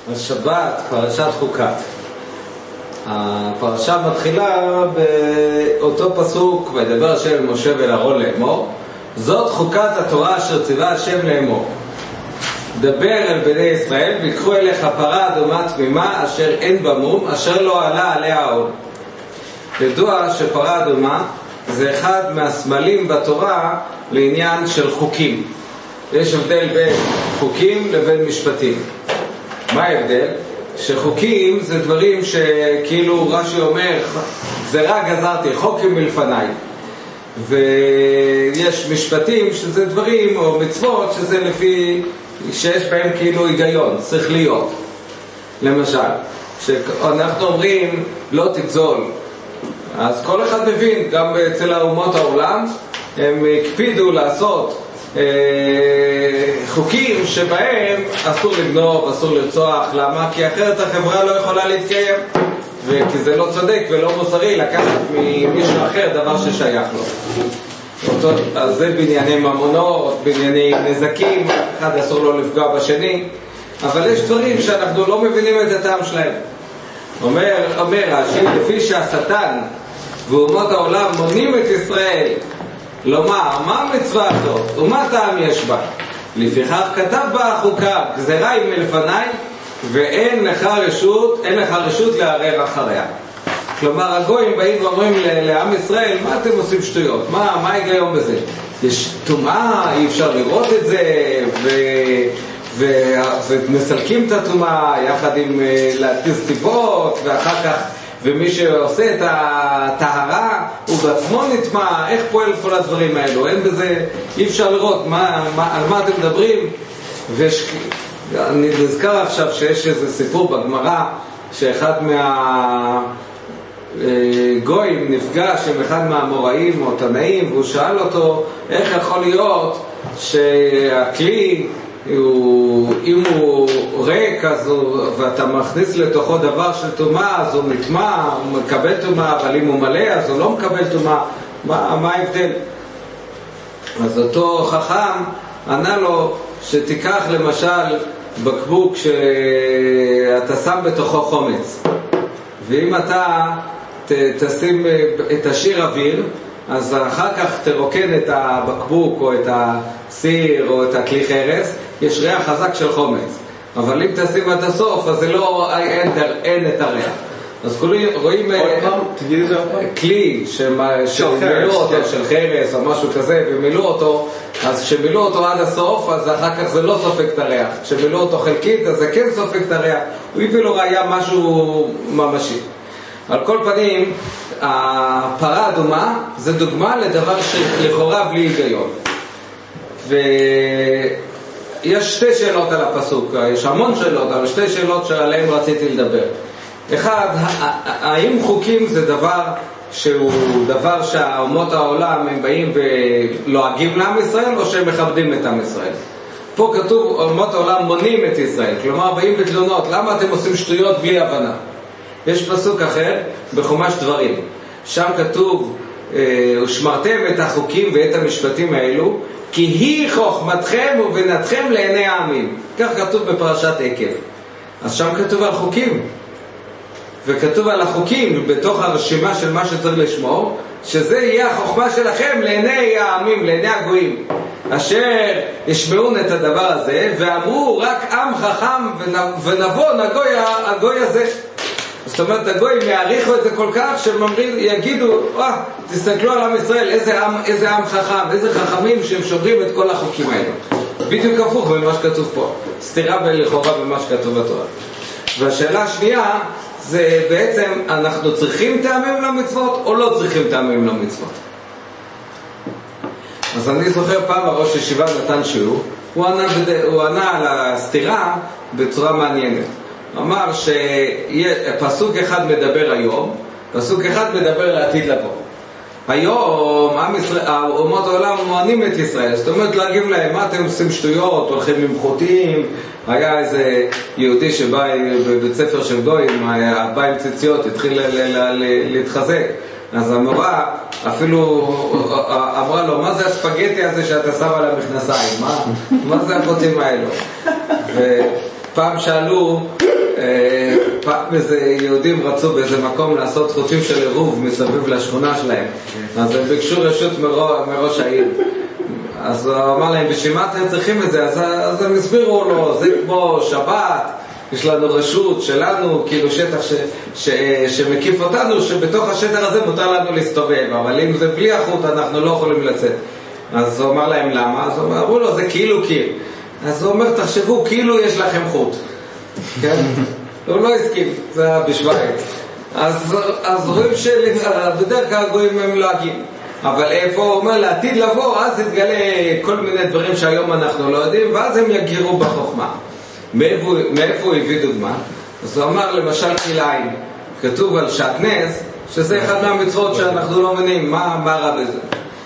השבת, פרשת חוקת. הפרשה מתחילה באותו פסוק, וידבר השם אל משה ואל אהרון לאמור, זאת חוקת התורה אשר ציווה השם לאמור. דבר אל בני ישראל ויקחו אליך פרה אדומה תמימה אשר אין בה מום, אשר לא עלה עליה עוד. ידוע שפרה אדומה זה אחד מהסמלים בתורה לעניין של חוקים. יש הבדל בין חוקים לבין משפטים. מה ההבדל? שחוקים זה דברים שכאילו רש"י אומר גזרה גזרתי, חוקים מלפניי, ויש משפטים שזה דברים או מצוות שזה לפי שיש בהם כאילו היגיון, צריך להיות. למשל, כשאנחנו אומרים לא תגזול, אז כל אחד מבין, גם אצל האומות העולם הם הקפידו לעשות חוקים שבהם אסור לגנוב, אסור לרצוח. למה? כי אחרת החברה לא יכולה להתקיים, וכי זה לא צודק ולא מוסרי לקחת ממישהו אחר דבר ששייך לו. אז זה בענייני ממונות, בענייני נזקים, אחד אסור לו לפגוע בשני, אבל יש דברים שאנחנו לא מבינים את הטעם שלהם. אומר רש"י, לפי שהשטן ואומות העולם מונים את ישראל לומר מה המצווה הזאת ומה טעם יש בה, לפיכך כתב בה החוקה גזרה היא מלפניי ואין לך רשות לערער אחריה. כלומר הגויים באים ואומרים לעם ישראל, מה אתם עושים שטויות? מה ההיגיון בזה? יש טומאה, אי אפשר לראות את זה, ומסלקים את הטומאה יחד עם להתיז טיפות, ואחר כך ומי שעושה את הטהרה הוא בעצמו נטמע. איך פועל כל הדברים האלו? אין בזה, אי אפשר לראות על מה אתם מדברים. אני נזכר עכשיו שיש איזה סיפור בגמרא שאחד מהגויים נפגש עם אחד מהאמוראים או תנאים, והוא שאל אותו איך יכול להיות שהכלי אם הוא ריק ואתה מכניס לתוכו דבר של טומאה אז הוא נטמע, הוא מקבל טומאה, אבל אם הוא מלא אז הוא לא מקבל טומאה. מה ההבדל? אז אותו חכם ענה לו שתיקח למשל בקבוק שאתה שם בתוכו חומץ, ואם אתה תשים את השיר אוויר אז אחר כך תרוקן את הבקבוק או את הסיר או את הכלי חרס, יש ריח חזק של חומץ. אבל אם תשים עד הסוף אז זה לא, אין את הריח. אז רואים כלי שמילאו אותו של חרס או משהו כזה ומילאו אותו, אז כשמילאו אותו עד הסוף אז אחר כך זה לא סופק את הריח. כשמילאו אותו חלקית אז זה כן סופק את הריח. הוא הביא לו ראיה משהו ממשי. על כל פנים, הפרה אדומה זה דוגמה לדבר שלכאורה בלי היגיון. ויש שתי שאלות על הפסוק, יש המון שאלות, אבל שתי שאלות שעליהן רציתי לדבר. אחד, האם חוקים זה דבר שהוא דבר שהאומות העולם הם באים ולועגים לעם ישראל, או שהם מכבדים את עם ישראל? פה כתוב אומות העולם מונים את ישראל, כלומר באים בתלונות, למה אתם עושים שטויות בלי הבנה? יש פסוק אחר בחומש דברים, שם כתוב ושמרתם את החוקים ואת המשפטים האלו כי היא חוכמתכם ובינתכם לעיני העמים. כך כתוב בפרשת עקב. אז שם כתוב על חוקים, וכתוב על החוקים בתוך הרשימה של מה שצריך לשמור, שזה יהיה החוכמה שלכם לעיני העמים, לעיני הגויים, אשר ישמעון את הדבר הזה ואמרו רק עם חכם ונבון הגוי הזה. זאת אומרת, הגויים יעריכו את זה כל כך שהם יגידו, תסתכלו על עם ישראל, איזה עם חכם, איזה חכמים שהם שומרים את כל החוקים האלה. בדיוק הפוך במה שכתוב פה, סתירה לכאורה במה שכתוב בתורה. והשאלה השנייה זה בעצם, אנחנו צריכים טעמים למצוות או לא צריכים טעמים למצוות? אז אני זוכר פעם הראש ישיבה נתן שיעור, הוא ענה על הסתירה בצורה מעניינת. אמר שפסוק אחד מדבר היום, פסוק אחד מדבר לעתיד לבוא. היום אומות העולם מוענים את ישראל, זאת אומרת להגיב להם, מה אתם עושים שטויות, הולכים למחותים. היה איזה יהודי שבא בבית ספר של גויים, בא עם ציציות, התחיל להתחזק, אז המורה אפילו אמרה לו, מה זה הספגטי הזה שאתה שם על המכנסיים? מה זה הפותים האלו? ופעם שאלו פעם איזה יהודים רצו באיזה מקום לעשות חוטים של עירוב מסביב לשכונה שלהם, אז הם ביקשו רשות מראש העיר. אז הוא אמר להם, בשביל מה אתם צריכים את זה? אז הם הסבירו לו, זה כמו שבת, יש לנו רשות שלנו, כאילו שטח שמקיף אותנו, שבתוך השטח הזה מותר לנו להסתובב, אבל אם זה בלי החוט אנחנו לא יכולים לצאת. אז הוא אמר להם למה? אז אמרו לו, זה כאילו קיר. אז הוא אומר, תחשבו, כאילו יש לכם חוט. כן? הוא לא הסכים, זה היה בשוויץ. אז רואים שבדרך כלל גויים הם לועגים. אבל איפה הוא אומר, לעתיד לבוא, אז יתגלה כל מיני דברים שהיום אנחנו לא יודעים, ואז הם יגירו בחוכמה. מאיפה הוא הביא דוגמה? אז הוא אמר, למשל כליים, כתוב על שעטנז, שזה אחד מהמצוות שאנחנו לא מבינים, מה רע בזה?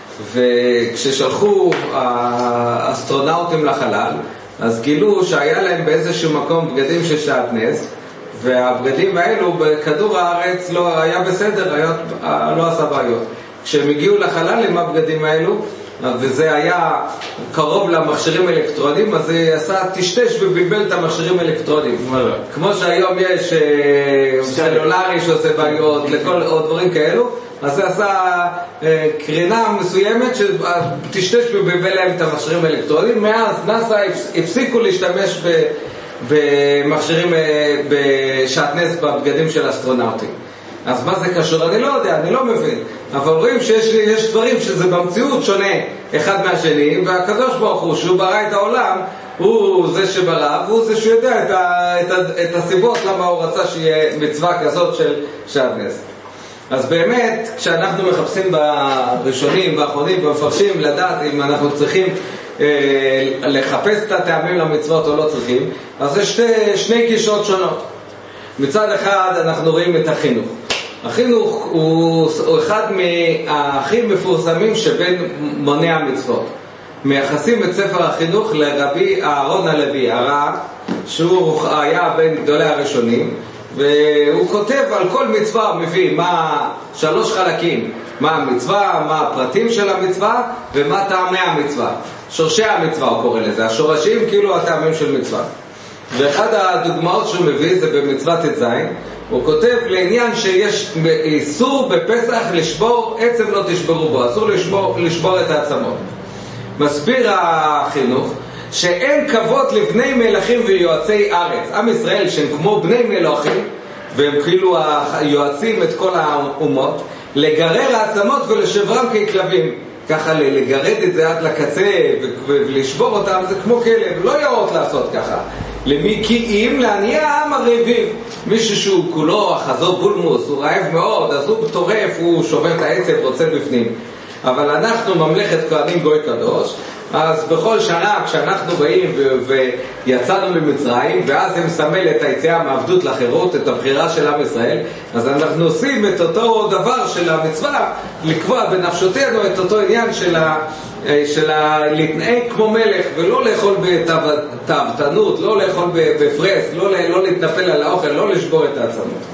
וכששלחו האסטרונאוטים לחלל, אז גילו שהיה להם באיזשהו מקום בגדים של שעטנז, והבגדים האלו בכדור הארץ לא היה בסדר, לא עשה בעיות. כשהם הגיעו לחלל עם הבגדים האלו, וזה היה קרוב למכשירים אלקטרונים, אז זה עשה תשתש ובלבל את המכשירים אלקטרונים. כמו שהיום יש סלולרי שעושה בעיות, לכל עוד דברים כאלו, אז זה עשה קרינה מסוימת שתשתש ובלבל להם את המכשירים האלקטרונים. מאז נאס"א הפסיקו להשתמש במכשירים בשעטנז בבגדים של אסטרונאוטים. אז מה זה קשור? אני לא יודע, אני לא מבין. אבל רואים שיש דברים שזה במציאות שונה אחד מהשני, והקדוש ברוך הוא, שהוא ברא את העולם, הוא זה שברא, והוא זה שיודע את הסיבות למה הוא רצה שיהיה מצווה כזאת של שעטנז. אז באמת, כשאנחנו מחפשים בראשונים, באחרונים, במפרשים, לדעת אם אנחנו צריכים לחפש את הטעמים למצוות או לא צריכים, אז יש שני גישות שונות. מצד אחד אנחנו רואים את החינוך. החינוך הוא אחד מהכי מפורסמים שבין מוני המצוות. מייחסים את ספר החינוך לרבי אהרון הלוי, הרב, שהוא היה בין גדולי הראשונים, והוא כותב על כל מצווה, מביא שלוש חלקים, מה המצווה, מה הפרטים של המצווה ומה טעמי המצווה. שורשי המצווה הוא קורא לזה, השורשים כאילו הטעמים של מצווה. ואחד הדוגמאות שהוא מביא זה במצוות ט"ז, הוא כותב לעניין שיש איסור בפסח לשבור עצם לא תשברו בו, אסור לשבור את העצמות. מסביר החינוך שאין כבוד לבני מלכים ויועצי ארץ. עם ישראל שהם כמו בני מלכים והם כאילו היועצים את כל האומות, לגרר העצמות ולשברם ככלבים. ככה לגרד את זה עד לקצה ולשבור אותם זה כמו כלב, לא יאות לעשות ככה. למי כי אם לעניי העם הרעבים, מישהו שהוא כולו אחזו בולמוס, הוא רעב מאוד, אז הוא טורף, הוא שובר את העצב, רוצה בפנים. אבל אנחנו ממלכת כהנים גוי קדוש, אז בכל שנה כשאנחנו באים ויצאנו למצרים, ואז הם מסמל את היציאה מעבדות לחירות, את הבחירה של עם ישראל, אז אנחנו עושים את אותו דבר של המצווה, לקבוע בנפשותנו את אותו עניין של להתנהג כמו מלך, ולא לאכול בתאוותנות, לא לאכול בפרס, לא להתנפל על האוכל, לא לשבור את העצמות.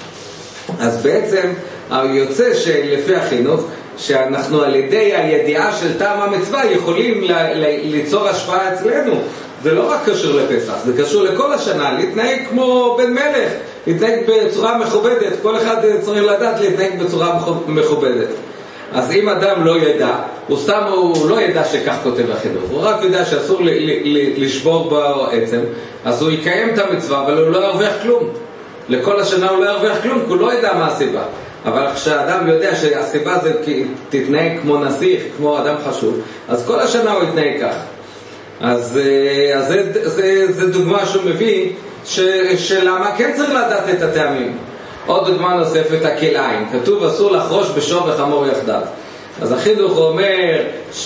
אז בעצם יוצא שלפי החינוך שאנחנו על ידי הידיעה של טעם המצווה יכולים ליצור השפעה אצלנו. זה לא רק קשור לפסח, זה קשור לכל השנה, להתנהג כמו בן מלך, להתנהג בצורה מכובדת. כל אחד צריך לדעת להתנהג בצורה מכובדת. אז אם אדם לא ידע, הוא לא ידע שכך כותב החינוך, הוא רק יודע שאסור לשבור בעצם, אז הוא יקיים את המצווה, אבל הוא לא ירוויח כלום. לכל השנה הוא לא ירוויח כלום, כי הוא לא ידע מה הסיבה. אבל כשאדם יודע שהסיבה זה תתנהג כמו נסיך, כמו אדם חשוב, אז כל השנה הוא יתנהג כך. אז זה דוגמה שהוא מביא שלמה כן צריך לדעת את הטעמים. עוד דוגמה נוספת, הכליים. כתוב אסור לחרוש בשור וחמור יחדיו. אז החינוך אומר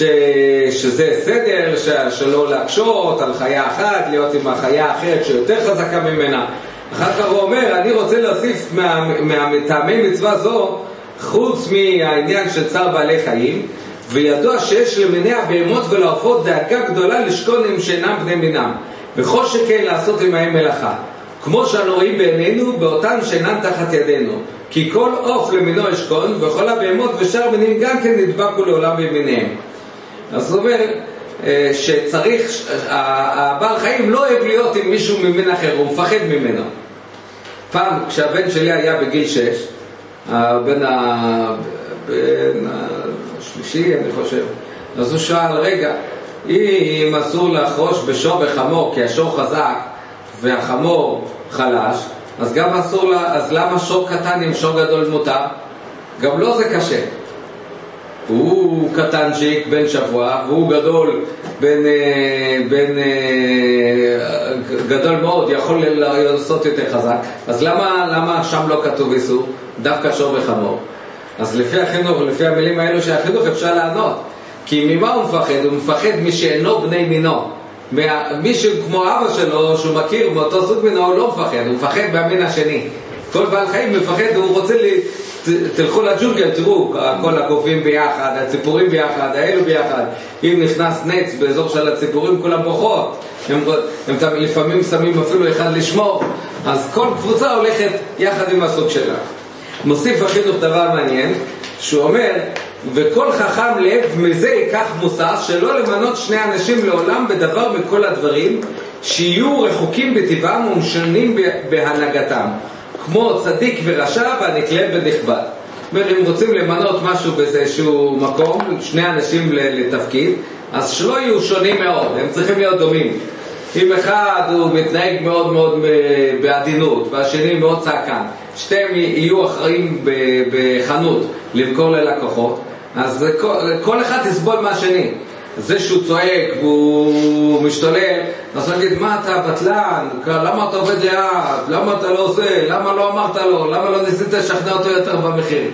שזה סדר, שלא להקשות על חיה אחת, להיות עם החיה האחרת שיותר חזקה ממנה. אחר כך הוא אומר, אני רוצה להוסיף מהטעמי מצווה זו, חוץ מהעניין של צער בעלי חיים, וידוע שיש למיני הבהמות ולעופות דאגה גדולה לשכון עם שאינם בני מינם, וכל שכן לעשות עמהם מלאכה, כמו שאנו רואים בעינינו באותן שאינם תחת ידינו, כי כל עוף למינו ישכון, וכל הבהמות ושאר מינים גם כן נדבקו לעולם במיניהם. אז הוא אומר שצריך, הבעל חיים לא אוהב להיות עם מישהו ממין אחר, הוא מפחד ממנו. פעם כשהבן שלי היה בגיל 6, הבן השלישי אני חושב, אז הוא שאל, רגע, אם אסור לחרוש בשור בחמור כי השור חזק והחמור חלש, אז גם אסור לה, אז למה שור קטן עם שור גדול מותר? גם לא זה קשה. הוא קטנצ'יק בן שבוע והוא גדול גדול מאוד, יכול לעשות יותר חזק, אז למה שם לא כתוב איסור? דווקא שור וחמור. אז לפי החינוך, לפי המילים האלו של החינוך אפשר לענות, כי ממה הוא מפחד? הוא מפחד משאינו בני מינו. מישהו כמו אבא שלו שהוא מכיר מאותו סוג מינו, הוא לא מפחד, הוא מפחד מהמין השני. כל בעל חיים מפחד, הוא רוצה תלכו לג'ונגל, תראו, כל הקופים ביחד, הציפורים ביחד, האלו ביחד. אם נכנס נץ באזור של הציפורים, כולם בוכות. הם לפעמים שמים אפילו אחד לשמור. אז כל קבוצה הולכת יחד עם הסוג שלה. מוסיף החינוך דבר מעניין, שהוא אומר, וכל חכם לב מזה ייקח מוסר שלא למנות שני אנשים לעולם בדבר מכל הדברים, שיהיו רחוקים בטבעם ומשונים בהנהגתם. כמו צדיק ורשע והנקלה ונכבד. אומר, אם רוצים למנות משהו באיזשהו מקום, שני אנשים לתפקיד, אז שלא יהיו שונים מאוד, הם צריכים להיות דומים. אם אחד הוא מתנהג מאוד מאוד בעדינות, והשני מאוד צעקן, שתיהם יהיו אחראים בחנות למכור ללקוחות, אז כל אחד יסבול מהשני. זה שהוא צועק והוא משתולל, אז הוא יגיד, מה אתה בטלן? למה אתה עובד לאט? למה אתה לא עושה? למה לא אמרת לו? למה לא ניסית לשכנע אותו יותר במחיר?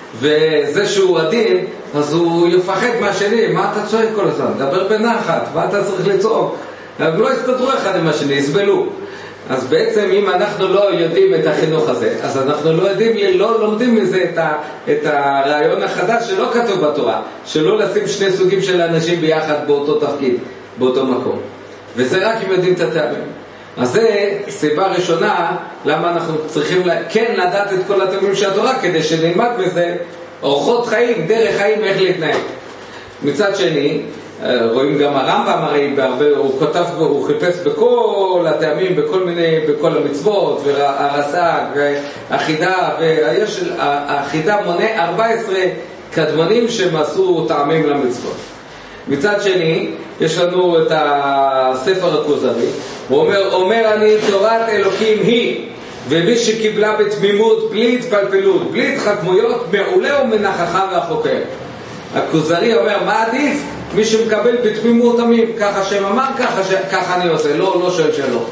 וזה שהוא עדין, אז הוא יפחד מהשני. מה אתה צועק כל הזמן? דבר בנחת, מה אתה צריך לצעוק? הם לא יסתדרו אחד עם השני, יסבלו. אז בעצם אם אנחנו לא יודעים את החינוך הזה, אז אנחנו לא לומדים מזה את הרעיון החדש שלא כתוב בתורה, שלא לשים שני סוגים של אנשים ביחד באותו תפקיד, באותו מקום. וזה רק אם יודעים את הטעמים. אז זה סיבה ראשונה למה אנחנו צריכים כן לדעת את כל הטעמים של התורה, כדי שנלמד בזה אורחות חיים, דרך חיים, איך להתנהג. מצד שני, רואים גם הרמב"ם, הרי הוא כותב, הוא חיפש בכל הטעמים, בכל המצוות, והרס"ג, והחידה, ויש החידה מונה 14 קדמונים שמסרו טעמים למצוות. מצד שני, יש לנו את הספר הכוזרי, הוא אומר אני תורת אלוקים היא, ומי שקיבלה בתמימות, בלי התפלפלות, בלי התחכמויות, מעולה ומנחכה והחוקר. הכוזרי אומר, מה עדיף? מי שמקבל בתמימות תמים, ככה שם אמר, ככה אני עושה, לא שואל שאלות.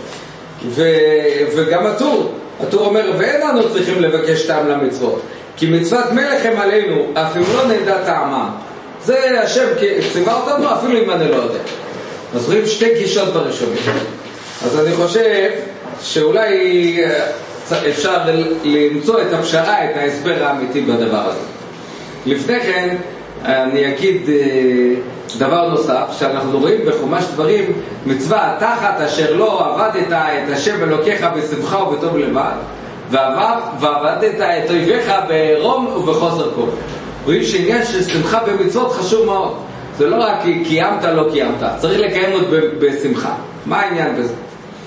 וגם הטור אומר, ואין לנו צריכים לבקש טעם למצוות, כי מצוות מלך הם עלינו, אף אם לא נדע טעמם. זה השם ציווה אותנו, אפילו אם אני לא יודע. אז רואים שתי גישות בראשונים. אז אני חושב שאולי אפשר למצוא את הפשרה, את ההסבר האמיתי בדבר הזה. לפני כן, אני אגיד דבר נוסף, שאנחנו רואים בחומש דברים, מצווה תחת אשר לא עבדת את השם אלוקיך בשמחה ובטוב לבד, ועבדת את אויביך ברום ובחוסר כל. רואים שעניין של שמחה במצוות חשוב מאוד. זה לא רק קיימת לא קיימת, צריך לקיים עוד בשמחה. מה העניין בזה?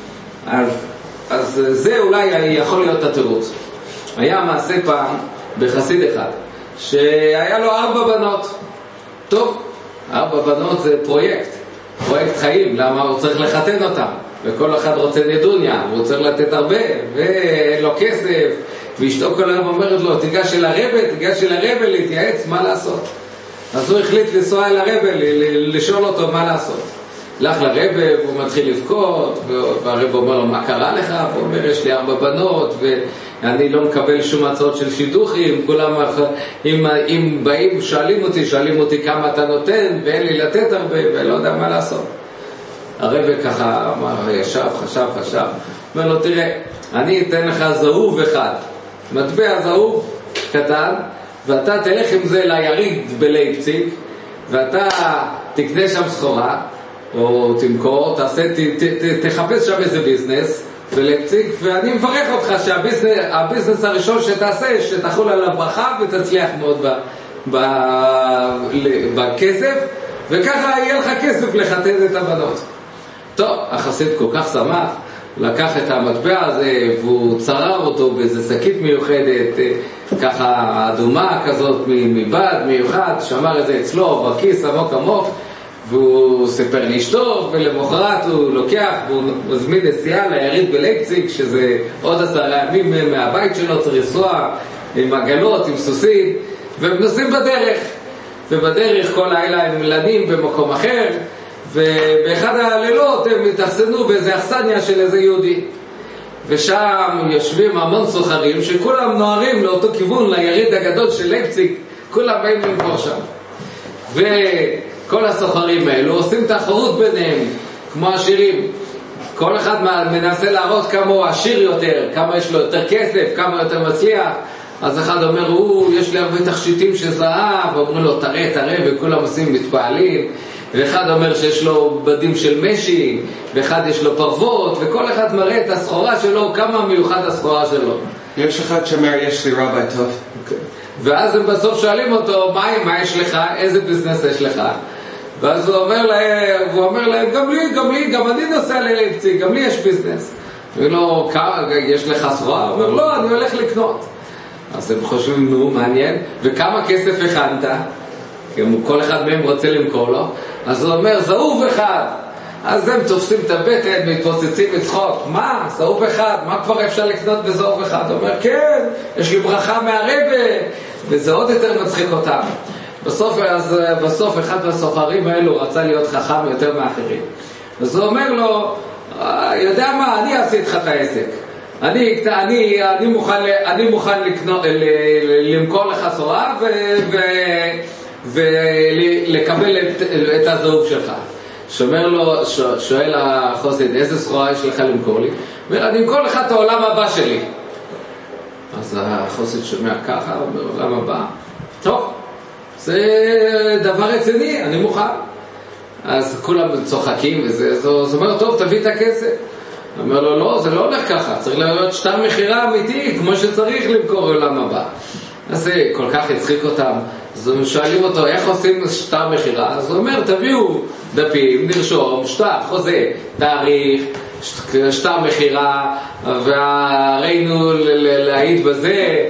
אז זה אולי יכול להיות התירוץ. היה מעשה פעם בחסיד אחד, שהיה לו 4 בנות. טוב, 4 בנות זה פרויקט חיים, למה הוא צריך לחתן אותם? וכל אחד רוצה נדוניה, הוא צריך לתת הרבה, ואין לו כסף, ואשתו כל היום אומרת לו, תיגש אל הרב להתייעץ מה לעשות. אז הוא החליט לנסוע אל הרב, לשאול אותו מה לעשות. הלך לרב, הוא מתחיל לבכות, והרב אומר לו, מה קרה לך? הוא אומר, יש לי 4 בנות, ואני לא מקבל שום הצעות של שידוכים, כולם, אם באים, שואלים אותי כמה אתה נותן, ואין לי לתת הרבה, ולא יודע מה לעשות. הרב ככה אמר, ישב, חשב, אומר לו, תראה, אני אתן לך זהוב אחד, מטבע זהוב קטן, ואתה תלך עם זה ליריד בלייפציג, ואתה תקנה שם סחורה, או תמכור, תחפש שם איזה ביזנס בלייפציג, ואני מברך אותך שהביזנס הראשון שתעשה, שתחול על הברכה ותצליח מאוד בכסף, וככה יהיה לך כסף לחתן את הבנות. טוב, החסיד כל כך שמח, לקח את המטבע הזה והוא צרר אותו באיזה שקית מיוחדת, ככה אדומה כזאת מבד מיוחד, שמר את זה אצלו בכיס עמוק עמוק, והוא סיפר לאשתו, ולמחרת הוא לוקח והוא מזמין נסיעה ליריד בלייפציג, שזה עוד 10 ימים מהבית שלו, צריך לנסוע עם עגלות, עם סוסים, והם נוסעים בדרך, ובדרך כל לילה הם מלנים במקום אחר, ובאחד הלילות הם התאכסנו באיזה אכסניה של איזה יהודי, ושם יושבים המון סוחרים שכולם נוערים לאותו כיוון, ליריד הגדול של לייפציג, כולם באים למכור שם, וכל הסוחרים האלו עושים תחרות ביניהם כמו עשירים, כל אחד מנסה להראות כמה הוא עשיר יותר, כמה יש לו יותר כסף, כמה יותר מצליח. אז אחד אומר, יש לי הרבה תכשיטים של זהב, ואומרים לו, תראה, וכולם עושים מתפעלים, ואחד אומר שיש לו בדים של משי, ואחד יש לו פרוות, וכל אחד מראה את הסחורה שלו, כמה מיוחד הסחורה שלו. יש אחד שאומר, יש לי רבי טוב. ואז הם בסוף שואלים אותו, מה יש לך? איזה ביזנס יש לך? ואז הוא אומר להם, גם אני נוסע ללייפציג, גם לי יש ביזנס. ולא, יש לך סחורה? הוא אומר, לא, אני הולך לקנות. אז הם חושבים, נו, מעניין, וכמה כסף הכנת? כי כל אחד מהם רוצה למכור לו. אז הוא אומר, זהוב אחד. אז הם תופסים את הבטן, מתפוצצים מצחוק. מה? זהוב אחד? מה כבר אפשר לקנות בזהוב אחד? הוא אומר, כן, יש לי ברכה מהרבה, וזה עוד יותר מצחיק אותם. בסוף אחד מהסוחרים האלו רצה להיות חכם יותר מאחרים. אז הוא אומר לו, יודע מה, אני אעשה איתך את העסק. אני מוכן למכור לך סחורה ולקבל את הזהוב שלך. שואל החוסד, איזה סחורה יש לך למכור לי? אני אמכור לך את העולם הבא שלי. אז החוסד שומע ככה, אומר, עולם הבא? טוב, זה דבר רציני, אני מוכן. אז כולם צוחקים וזה, אז הוא אומר, טוב, תביא את הכסף. אומר לו, לא, זה לא הולך ככה, צריך להיות שטר מחירה אמיתי, כמו שצריך למכור עולם הבא. אז זה כל כך הצחיק אותם. אז הם שואלים אותו, איך עושים שטר מחירה? אז הוא אומר, תביאו דפים, נרשום, שטר, חוזה, תאריך, שטר מחירה, והראינו להעיד בזה,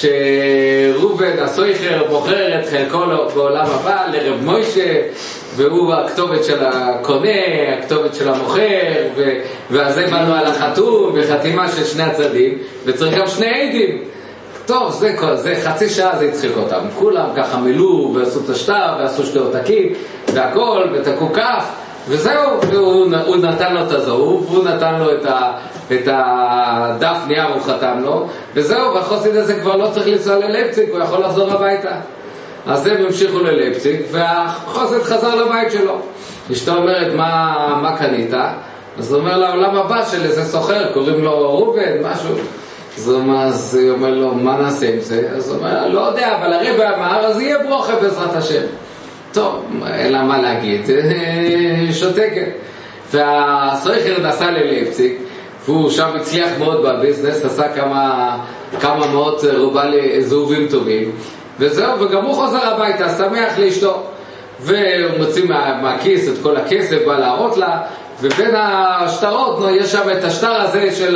שרובן הסויכר בוחר את חלקו בעולם הבא לרב מוישה, והוא הכתובת של הקונה, הכתובת של המוכר, ועל זה באנו על החתום, וחתימה של שני הצדדים, וצריך גם שני עדים. טוב, זה חצי שעה זה הצחיק אותם. כולם ככה מילאו ועשו את השטר, ועשו שתי עותקים, והכל, ותקעו כף, וזהו, הוא נתן לו את הזהוב, הוא נתן לו את הדף נייר, הוא חתם לו, וזהו, והחוסד הזה כבר לא צריך לנסוע ללייפציג, הוא יכול לחזור הביתה. אז הם המשיכו ללייפציג, והחוסד חזר לבית שלו. אשתו אומרת, מה קנית? אז הוא אומר לעולם הבא של איזה סוחר, קוראים לו רובן, משהו. אז הוא אומר לו, מה נעשה עם זה? אז הוא אומר, לא יודע, אבל הרב אמר, אז יהיה ברוכה בעזרת השם. טוב, אלא מה להגיד? שותקת. והסוחר נסע ללייפציג, והוא שם הצליח מאוד בביזנס, עשה כמה מאות רובל זהובים טובים, וזהו, וגם הוא חוזר הביתה, שמח לאשתו, והוא מוציא מהכיס את כל הכסף, בא להראות לה, ובין השטרות יש שם את השטר הזה של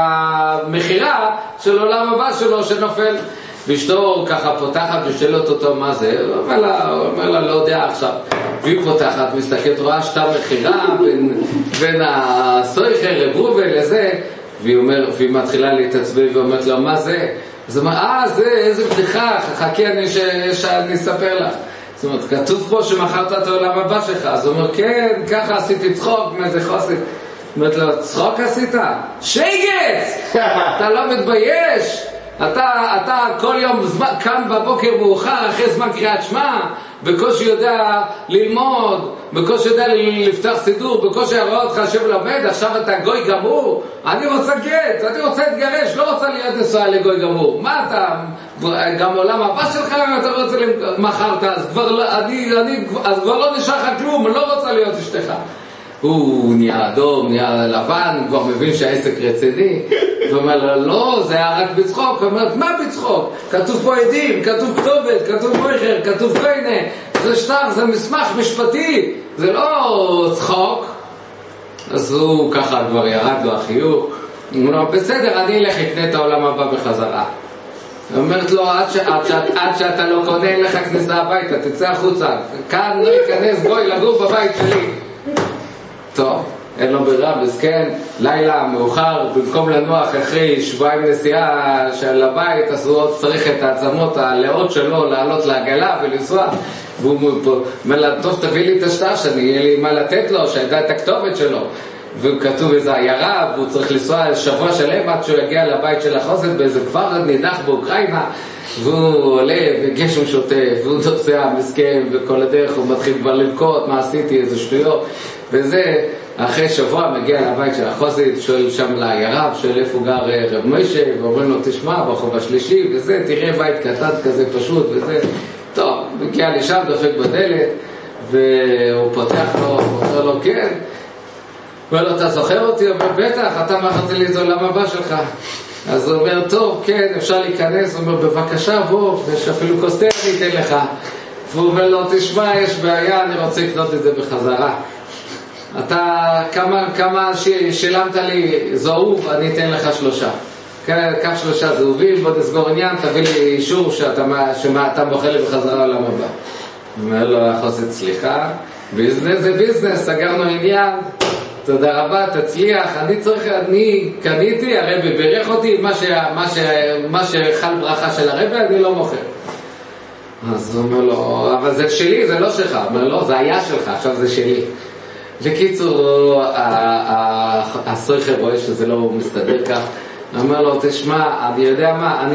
המחירה של עולם הבא שלו שנופל, ואשתו ככה פותחת ושאלות אותו מה זה, הוא אומר לה לא יודע עכשיו, והיא פותחת, מסתכלת, רואה שטר מחירה בין הסויכר רברובל לזה, והיא מתחילה להתעצבן ואומרת לו מה זה? אז הוא אומר, זה איזה בדיחה, חכי אני אספר לך. זאת אומרת, כתוב פה שמחרת את העולם הבא שלך. אז הוא אומר, כן, ככה עשיתי צחוק מאיזה חוסד. אומרת לו, צחוק עשית? שייגץ! אתה לא מתבייש? אתה כל יום קם בבוקר מאוחר אחרי זמן קריאת שמע, בקושי יודע ללמוד, בקושי יודע לפתח סידור, בקושי יראה אותך שלומד, עכשיו אתה גוי גמור. אני רוצה גט, אני רוצה להתגרש, לא רוצה להיות נשואה לגוי גמור. מה אתה, גם עולם הבא שלך אתה רוצה מחרת, אז כבר לא נשאר לך כלום, לא רוצה להיות אשתך. הוא נהיה אדום, נהיה לבן, כבר מבין שהעסק רציני, ואומר לו, לא, זה היה רק בצחוק. הוא אומר, מה בצחוק? כתוב פה עדים, כתוב כתובת, כתוב מויכר, כתוב קיינה, זה שטר, זה מסמך משפטי, זה לא צחוק. אז הוא ככה כבר ירד לו החיוך, הוא אומר, בסדר, אני אלך לקנה את העולם הבא בחזרה. היא אומרת לו, עד שאתה לא קונה, אין לך כניסה הביתה, תצא החוצה, כאן לא ייכנס גוי לגור בבית שלי. טוב, אין לו ברירה, מסכן, לילה מאוחר, במקום לנוח אחרי שבועיים נסיעה של הבית, אז הוא עוד צריך את העצמות הלאות שלו לעלות לעגלה ולנסוע. והוא אומר לה, טוב, תביא לי את השטר שאני יהיה לי מה לתת לו, שהייתה את הכתובת שלו. והוא כתוב איזה עיירה, והוא צריך לנסוע שבוע שלם עד שהוא יגיע לבית של החוסן באיזה כפר נידח באוקראינה. והוא עולה וגשם שוטף, והוא נוסע מסכן, וכל הדרך הוא מתחיל כבר לבכות, מה עשיתי, איזה שטויות. וזה, אחרי שבוע מגיע לבית של החוסית, שואל שם לעיירה, שואל איפה גר רב מוישה, ואומרים לו, תשמע, ברחוב השלישי, וזה, תראה בית קטן כזה פשוט, וזה. טוב, מגיע לשם, דופק בדלת, והוא פותח לו, אומר לו, כן. אומר לו, אתה זוכר אותי? הוא אומר, בטח, אתה מכרת לי את העולם הבא שלך. אז הוא אומר, טוב, כן, אפשר להיכנס. הוא אומר, בבקשה, בוא, יש אפילו קוסטר אני אתן לך. והוא אומר לו, תשמע, יש בעיה, אני רוצה לקנות את זה בחזרה. אתה, כמה שילמת לי זהוב, אני אתן לך 3. קח 3 זהובים, בוא תסגור עניין, תביא לי אישור שאתה מוכר לי בחזרה העולם הבא. אומר לו, החוסת, סליחה, ביזנס זה ביזנס, סגרנו עניין, תודה רבה, תצליח, אני קניתי, הרבי בירך אותי, מה שחל ברכה של הרבי, אני לא מוכר. אז הוא אומר לו, אבל זה שלי, זה לא שלך. הוא אומר לו, זה היה שלך, עכשיו זה שלי. בקיצור, הסויכר רואה שזה לא מסתדר כך. הוא אומר לו, תשמע, אני יודע מה,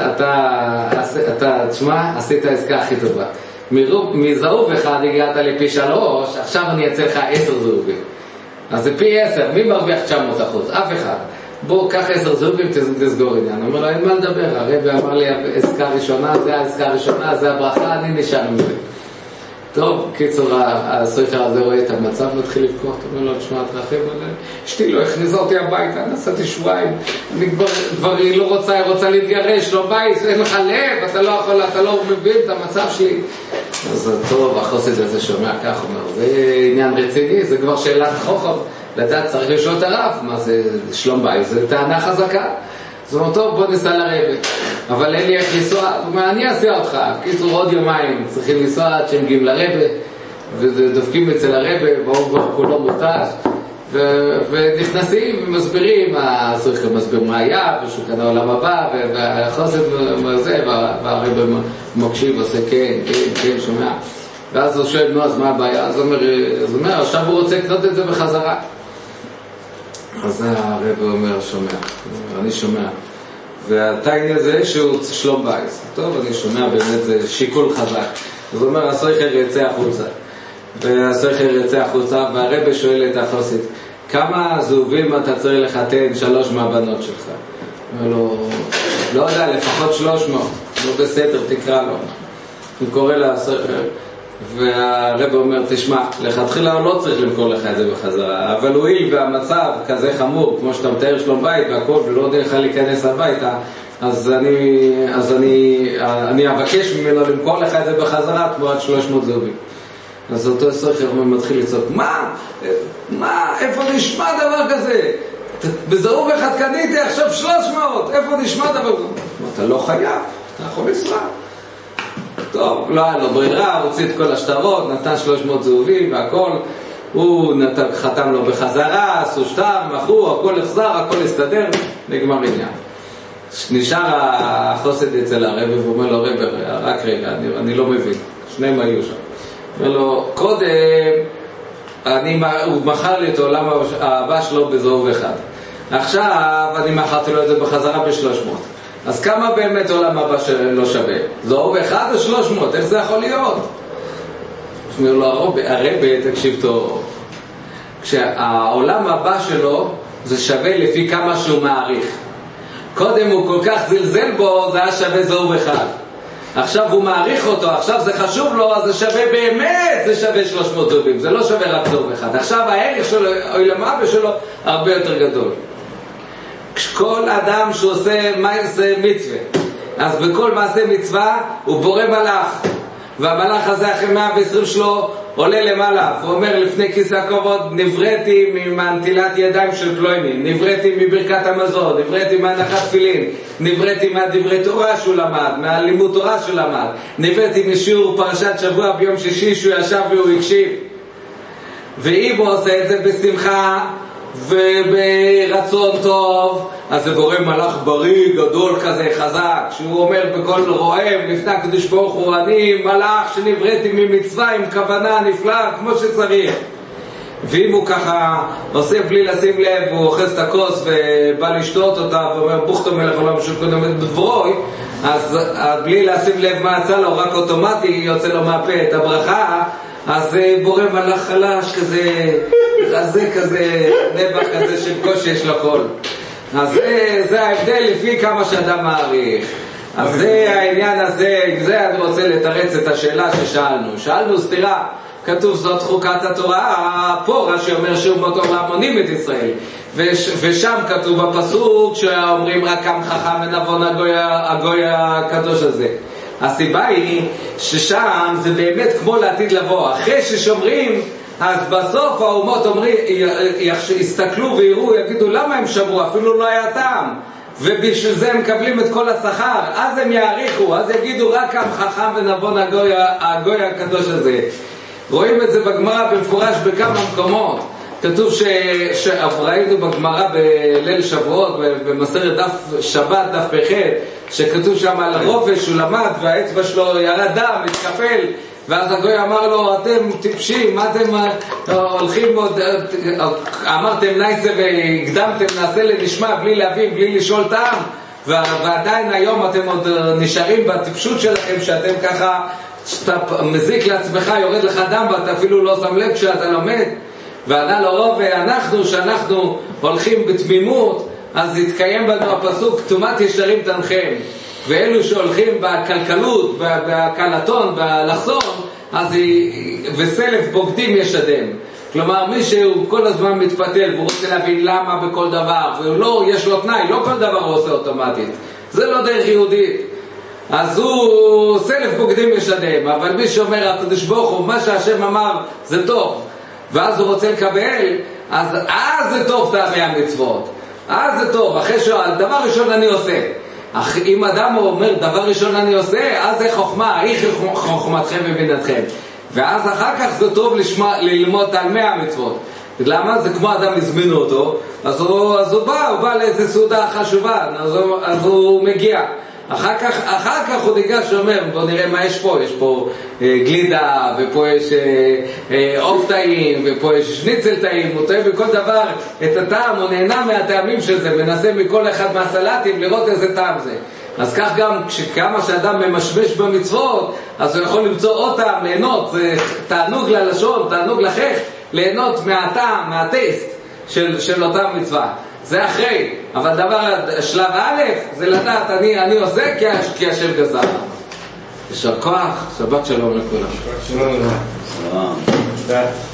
תשמע, עשית העסקה הכי טובה. מזהוב אחד הגעת לי פי 3, עכשיו אני אצא לך 10 זהובים. אז זה פי 10, מי מרוויח 900%? אף אחד. בוא, קח 10 זהובים, תסגור עניין. הוא אומר לו, אין מה לדבר, הרבי אמר לי, העסקה הראשונה, זה העסקה הראשונה, זה הברכה, אני נשאר מזה. טוב, קיצור, הסויכר הזה רואה את המצב, מתחיל לבכות, אומר לו, תשמע, תרחם עליי, אשתי לא הכניסה אותי הביתה, נסעתי שבועיים, אני כבר היא לא רוצה, היא רוצה להתגרש, לא בית, אין לך לב, אתה לא יכול, אתה לא מבין את המצב שלי. אז טוב, החוסד הזה שומע כך, אומר, זה עניין רציני, זה כבר שאלת חוכם, לדעת צריך לשאול את הרב, מה זה שלום בית, זה טענה חזקה. אז הוא אומר, טוב, בוא ניסע לרבא. אבל אין לי איך לנסוע. הוא אומר, אני אעשה אותך. בקיצור, עוד יומיים צריכים לנסוע עד שהם מגיעים לרבא, ודופקים אצל הרבא, והוא כבר כולו מותש, ונכנסים ומסבירים, הסויכר מסביר מה היה, ושהוא קנה עולם הבא, והחוסד זה, והרבא מקשיב, עושה כן, כן, כן, שומע. ואז הוא שואל, נו, אז מה הבעיה? אז הוא אומר, עכשיו הוא רוצה לקנות את זה בחזרה. אז הרב אומר, שומע, אני שומע. והטייני הזה שהוא שלום בית. טוב, אני שומע, באמת זה שיקול חזק. אז הוא אומר, הסויכר יצא החוצה. והסויכר יצא החוצה, והרב שואל את החוסית, כמה זהובים אתה צריך לחתן 3 מהבנות שלך? אומר לו, לא יודע, לפחות 300. לא בסדר, תקרא לו. הוא קורא לסויכר. והרב אומר, תשמע, לכתחילה הוא לא צריך למכור לך את זה בחזרה, אבל הואיל והמצב כזה חמור, כמו שאתה מתאר שלום בית והכל, ולא יודע לך להיכנס הביתה, אז אני אבקש ממנו למכור לך את זה בחזרה תמורת 300 זהובים. אז אותו סויכר מתחיל לצעוק, מה, איפה נשמע דבר כזה? בזהוב אחד קניתי, עכשיו 300, איפה נשמע דבר כזה? אתה לא חייב, אתה יכול לסלח. טוב, לא היה לו ברירה, הוא הוציא את כל השטרות, נתן 300 זהובים והכל, הוא חתם לו בחזרה, עשו שטר, מכרו, הכל החזר, הכל הסתדר, נגמר עניין. נשאר החוסד אצל הרב ואומר לו, רב, רק רגע, אני לא מבין, שניהם היו שם. אומר לו, קודם, הוא מכר לי את העולם הבא שלו בזהוב אחד. עכשיו אני מכרתי לו את זה בחזרה ב300. אז כמה באמת עולם הבא שלא שווה? זהוב 1 או 300? איך זה יכול להיות? אומר לו, הרבי, תקשיב טוב, כשהעולם הבא שלו זה שווה לפי כמה שהוא מעריך. קודם הוא כל כך זלזל בו, זה היה שווה זהוב 1. עכשיו הוא מעריך אותו, עכשיו זה חשוב לו, אז זה שווה באמת, זה שווה 300 זהובים, זה לא שווה רק זהוב 1. עכשיו הערך שלו, עולם הבא שלו, הרבה יותר גדול. כל אדם שעושה מעשה מצווה, אז בכל מעשה מצווה הוא בורא מלאך, והמלאך הזה אחרי 120 שלו עולה למעלה, הוא אומר לפני כיסא הכבוד, נבראתי ממנטילת ידיים של פלויני, נבראתי מברכת המזון, נבראתי מהנחת תפילין, נבראתי מהדברי תורה שהוא למד, מהלימוד תורה שהוא למד, נבראתי משיעור פרשת שבוע ביום שישי שהוא ישב והוא הקשיב. ואם הוא עושה את זה בשמחה וברצון טוב, אז זה גורם מלאך בריא, גדול כזה, חזק, שהוא אומר בכל רועם לפני הקדוש ברוך הוא, אני מלאך שנבראתי ממצווה עם כוונה נפלאה כמו שצריך. ואם הוא ככה עושה בלי לשים לב, הוא אוחז את הכוס ובא לשתות אותה ואומר בוכתו מלך עולם שקודם בדברוי, אז בלי לשים לב מה יצא לו, רק אוטומטי יוצא לו מהפה את הברכה, אז בורא מלאך חלש כזה, רזה כזה, נבח כזה שבקושי יש לו קול. אז זה ההבדל לפי כמה שאדם מעריך. אז זה העניין הזה, עם זה אני רוצה לתרץ את השאלה ששאלנו. שאלנו סתירה, כתוב זאת חוקת התורה, פה רש"י אומר שאומות העולם מונים את ישראל, ושם כתוב בפסוק שאומרים רק עם חכם ונבון הגוי הקדוש הזה. הסיבה היא ששם זה באמת כמו לעתיד לבוא, אחרי ששומרים אז בסוף האומות אומרים, יסתכלו ויראו, יגידו למה הם שמרו, אפילו לא היה טעם, ובשביל זה הם מקבלים את כל השכר, אז הם יעריכו, אז יגידו רק עם חכם ונבון הגוי הקדוש הזה. רואים את זה בגמרא במפורש בכמה מקומות. כתוב שראינו בגמרא בליל שבועות במסכת דף שבת דף פ"ח, שכתוב שם על הרופש שהוא למד והאצבע שלו ירד דם, התקפל, ואז הגוי אמר לו, אתם טיפשים, מה אתם הולכים עוד, אמרתם נייסה והקדמתם נעשה לנשמע בלי להבין, בלי לשאול טעם, ועדיין היום אתם עוד נשארים בטיפשות שלכם, שאתם ככה, שאתה מזיק לעצמך, יורד לך דם ואתה אפילו לא שם לב כשאתה לומד. וענה לו רוב, ואנחנו שאנחנו הולכים בתמימות, אז יתקיים בנו הפסוק תומת ישרים תנחם, ואלו שהולכים בקלקלות, בקלטון, בלחסון, אז וסלף בוגדים ישדם. כלומר מי שהוא כל הזמן מתפתל והוא רוצה להבין למה בכל דבר, והוא לא, יש לו תנאי, לא כל דבר הוא עושה אוטומטית, זה לא דרך יהודית, אז הוא סלף בוגדים ישדם. אבל מי שאומר הקדוש ברוך הוא מה שהשם אמר זה טוב, ואז הוא רוצה לקבל, אז זה טוב טעמי המצוות, אז זה טוב, אחרי דבר ראשון אני עושה. אם אדם אומר דבר ראשון אני עושה, אז זה חוכמה, איך חוכמתכם ובינתכם, ואז אחר כך זה טוב ללמוד תעמי המצוות. למה? זה כמו אדם הזמינו אותו, אז הוא בא לאיזו סעודה חשובה, אז הוא מגיע. אחר כך הוא ניגש ואומר, בוא נראה מה יש פה, יש פה גלידה, ופה יש עוף טעים, ופה יש שניצל טעים, הוא טועה בכל דבר את הטעם, הוא נהנה מהטעמים של זה, מנסה מכל אחד מהסלטים לראות איזה טעם זה. אז כך גם כמה שאדם ממשמש במצוות, אז הוא יכול למצוא עוד טעם, ליהנות, זה תענוג ללשון, תענוג לחך, ליהנות מהטעם, מהטייסט של אותה מצווה. זה אחרי, אבל שלב א' זה לדעת אני עושה כי השם גזר. יישר כוח, שבת שלום לכולם. שבת שלום.